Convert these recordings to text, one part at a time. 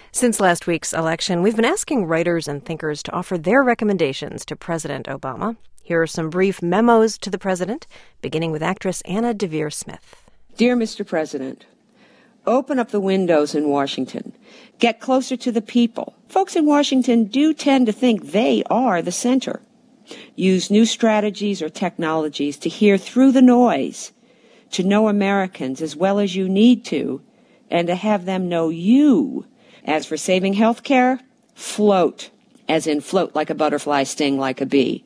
Since last week's election, we've been asking writers and thinkers to offer their recommendations to President Obama. Here are some brief memos to the president, beginning with actress Anna Deavere Smith. Dear Mr. President, open up the windows in Washington. Get closer to the people. Folks in Washington do tend to think they are the center. Use new strategies or technologies to hear through the noise, to know Americans as well as you need to, and to have them know you. As for saving health care, float, as in float like a butterfly, sting like a bee,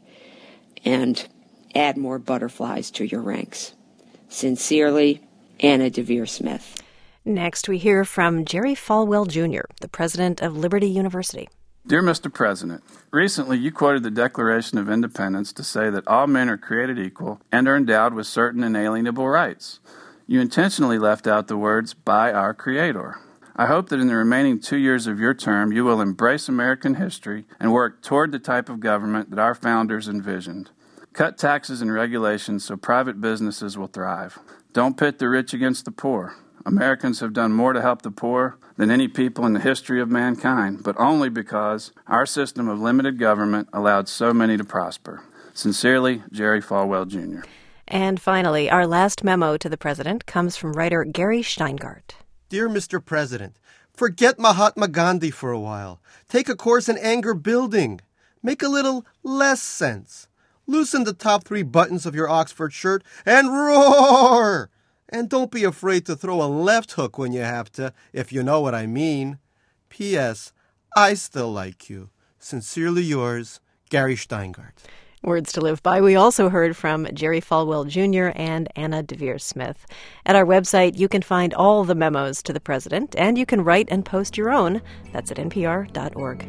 and add more butterflies to your ranks. Sincerely, Anna Deavere Smith. Next, we hear from Jerry Falwell, Jr., the president of Liberty University. Dear Mr. President, recently you quoted the Declaration of Independence to say that all men are created equal and are endowed with certain inalienable rights. You intentionally left out the words, by our Creator. I hope that in the remaining 2 years of your term, you will embrace American history and work toward the type of government that our founders envisioned. Cut taxes and regulations so private businesses will thrive. Don't pit the rich against the poor. Americans have done more to help the poor than any people in the history of mankind, but only because our system of limited government allowed so many to prosper. Sincerely, Jerry Falwell, Jr. And finally, our last memo to the president comes from writer Gary Steingart. Dear Mr. President, forget Mahatma Gandhi for a while. Take a course in anger building. Make a little less sense. Loosen the top 3 buttons of your Oxford shirt and roar! And don't be afraid to throw a left hook when you have to, if you know what I mean. P.S. I still like you. Sincerely yours, Gary Steingart. Words to live by. We also heard from Jerry Falwell, Jr. and Anna Deavere Smith. At our website, you can find all the memos to the president, and you can write and post your own. That's at npr.org.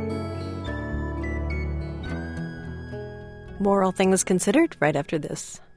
More All Things Considered right after this.